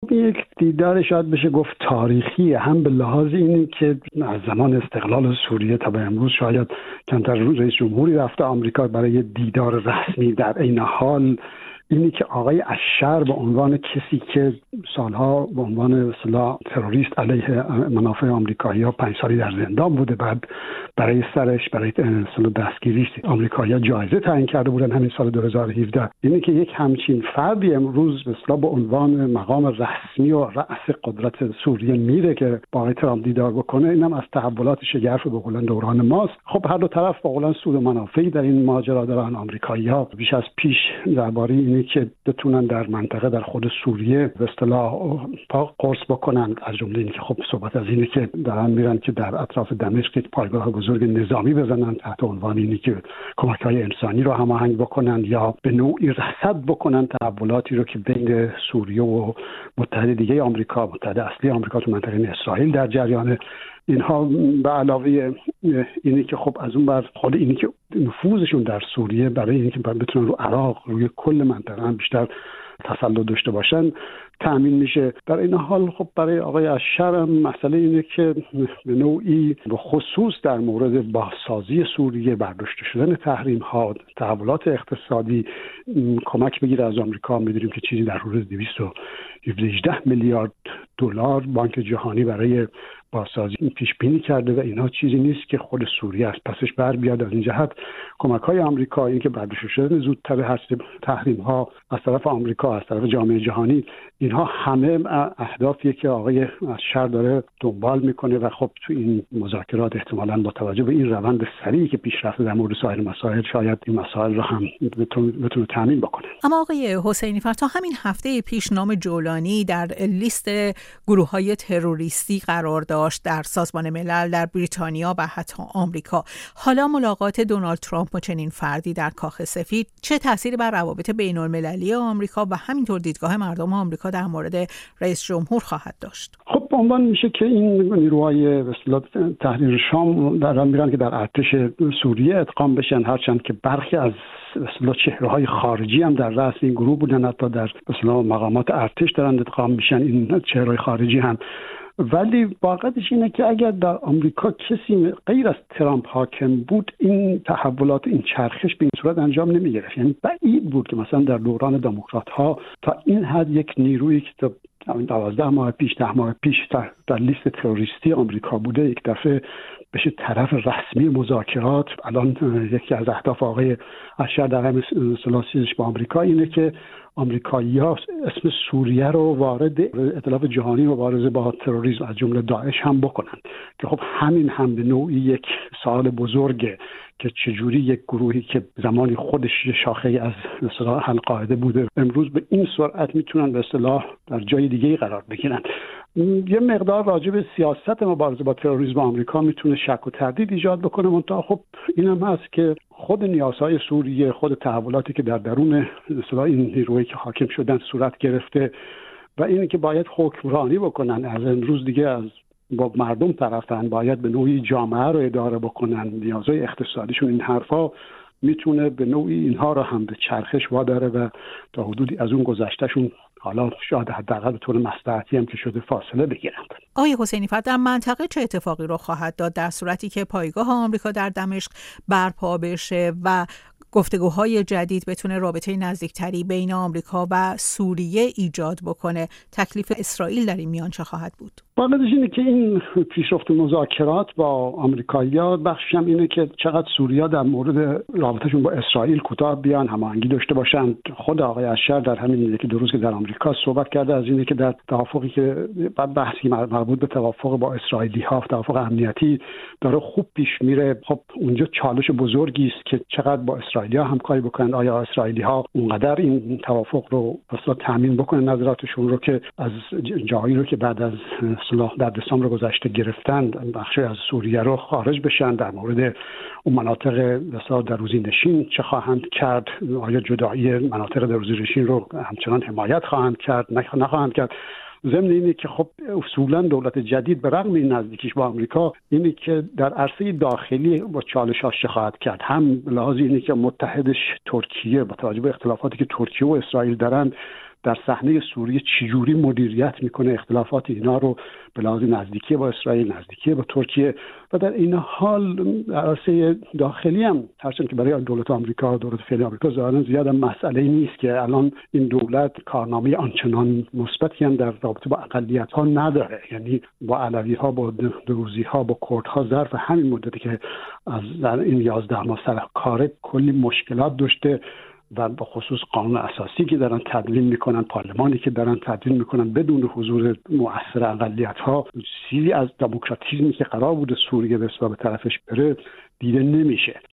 یک دیدار شاید بشه گفت تاریخی، هم به لحاظ اینی که از زمان استقلال سوریه تا به امروز شاید کمتر رئیس جمهوری رفته آمریکا برای دیدار رسمی. در این حال اینی که آقای اشر به عنوان کسی که سالها به عنوان اصطلاح تروریست علیه منافع آمریکایی‌ها 5 سالی در زندان بوده، بعد برای سرش برای اصطلاح دستگیریش آمریکایی‌ها جایزه تعیین کرده بودن همین سال 2017. اینی که یک همچین فردی امروز به اصطلاح به عنوان مقام رسمی و رأس قدرت سوریه میره که با آقای ترامپ دیدار بکنه، اینم از تحولات شگرف به قول دوران ماست. خب هر دو طرف به قول سود و منافعی در این ماجرا دارن. آمریکایی‌ها بیش از پیش درباره اینی که بتونن در منطقه در خود سوریه به اصطلاح پا قرص بکنن، از جمله اینکه خب صحبت از اینه که دارن میرن که در اطراف دمشق یک پایگاه بزرگ نظامی بزنن تحت عنوان اینی که کمک‌های انسانی رو هماهنگ بکنن یا به نوعی رصد بکنن تحولاتی رو که بین سوریه و متحد دیگه آمریکا، متحد اصلی آمریکا تو منطقه اسرائیل در جریان. اینها به علاوه اینی که خب از اون بر خود اینی که نفوذشون در سوریه برای اینکه بتونن رو عراق روی کل منطقه هم بیشتر تسلط داشته باشن تأمین میشه. در این حال خب برای آقای اشر مسئله اینه که به نوعی به خصوص در مورد بازسازی سوریه، برداشته شدن تحریم ها، تحولات اقتصادی کمک بگیره از آمریکا. می‌دونیم که چیزی در حدود 218 میلیارد دلار بانک جهانی برای بازسازی پیش بینی کرده و اینها چیزی نیست که خود سوریه از پسش بر بیاد. از این جهت کمک‌های آمریکا، این که برداشته شدن زودتر هر تحریم‌ها از طرف آمریکا، از طرف جامعه جهانی، اینها همه اهدافیه که آقای اشر داره دنبال میکنه و خب تو این مذاکرات احتمالاً با توجه به این روند سریعی که پیش رفته در مورد سایر مسائل شاید این مسائل رو هم بتونه تامین بکنه. اما آقای حسینی فر، تا همین هفته پیش نام جولانی در لیست گروه‌های تروریستی قرار داشت در سازمان ملل، در بریتانیا و حتی آمریکا. حالا ملاقات دونالد ترامپ با چنین فردی در کاخ سفید چه تأثیری بر روابط بین‌المللی آمریکا و همینطور دیدگاه مردم آمریکا در مورد رئیس جمهور خواهد داشت؟ خب به عنوان میشه که این نیروهای به اصطلاح تحریر شام دارن میرن که در ارتش سوریه ادغام بشن، هرچند که برخی از به اصطلاح چهره‌های خارجی هم در رأس این گروه بودن، حتی در به اصطلاح مقامات ارتش دارن ادغام میشن این چهره‌های خارجی هم. ولی واقعیتش اینه که اگر در آمریکا کسی غیر از ترامپ حاکم بود، این تحولات، این چرخش به این صورت انجام نمی‌گرفت. یعنی بعید بود که مثلا در دوران دموکرات‌ها تا این حد یک نیرویی که تا 12 ماه پیش 10 ماه پیش در لیست تروریستی آمریکا بوده یک دفعه بشه طرف رسمی مذاکرات. الان یکی از اهداف آقای اشر در همین سلاسیش با آمریکا اینه که آمریکایی‌ها اسم سوریه رو وارد ائتلاف جهانی مبارزه با تروریسم از جمله داعش هم بکنن، که خب همین هم به نوعی یک سوال بزرگه که چجوری یک گروهی که زمانی خودش شاخه از اصطلاح القاعده بوده امروز به این سرعت میتونن به اصطلاح در جای دیگه قرار بگیرن. یه مقدار راجع به سیاست مبارزه با تروریسم آمریکا میتونه شک و تردید ایجاد بکنه، منتها خب اینم هست که خود نیازهای سوریه، خود تحولاتی که در درون اصطلاح این نیروهایی که حاکم شدن صورت گرفته و اینی که باید حکمرانی بکنن، از امروز دیگه از با مردم طرفن، باید به نوعی جامعه رو اداره بکنن، نیازهای اقتصادیشون، این حرفا میتونه به نوعی اینها رو هم به چرخش واداره و تا حدودی از اون گذشتهشون حالا شاید حداقل به طور مصلحتی هم که شده فاصله بگیرند. آقای حسینی فر، در منطقه چه اتفاقی رو خواهد داد در صورتی که پایگاه آمریکا در دمشق برپا بشه و گفتگوهای جدید بتونه رابطه نزدیکتری بین آمریکا و سوریه ایجاد بکنه؟ تکلیف اسرائیل در این میان چه خواهد بود؟ واقعیتش اینه که این پیشرفت مذاکرات با آمریکایی‌ها بخشش هم اینه که چقدر سوریه در مورد رابطهشون با اسرائیل کوتاه بیان، هماهنگی داشته باشن. خود آقای اشر در همین یکی دو روز که در آمریکا صحبت کرده از اینه که در توافقی که بعد بحثی مربوط به توافق با اسرائیلی‌ها، توافق امنیتی داره خوب پیش میره. خب اونجا چالش بزرگی است که چقدر با اسرائیلی‌ها همکاری بکنن. آیا اسرائیلی‌ها اونقدر این توافق رو اصلا تامین بکنن نظراتشون رو که از جایی رو که بعد از اصلاح در دسامبر گذشته گرفتن بخشی از سوریه رو خارج بشن؟ در مورد اون مناطق مثلا دروزی نشین چه خواهند کرد؟ آیا جدایی مناطق دروزی نشین رو همچنان حمایت خواهند کرد نخواهند کرد؟ ضمن اینه که خب اصولا دولت جدید به رغم این نزدیکیش با آمریکا اینه که در عرصه داخلی با چالش‌هاش خواهد کرد. هم لحاظ اینه که متحدش ترکیه با توجه به اختلافاتی که ترکیه و اسرائیل دارن در صحنه سوریه چجوری مدیریت میکنه اختلافات اینا رو به لحاظ نزدیکی با اسرائیل، نزدیکی با ترکیه، و در این حال عرصه داخلی هم هرچند که برای دولت آمریکا، دولت فعلی آمریکا ظاهرا زیاد مسئله نیست که الان این دولت کارنامه آنچنان مثبتی هم در رابطه با اقلیت‌ها نداره. یعنی با علوی‌ها، با دروزی‌ها، با کردها ظرف همین مدتی که از در این 11 ماه سر کاره کلی مشکلات داشته و به خصوص قانون اساسی که دارن تدوین میکنن، پارلمانی که دارن تدوین میکنن بدون حضور مؤثر اقلیت‌ها، چیزی از دموکراتیسمی که قرار بوده سوریه به طرفش بره دیده نمیشه.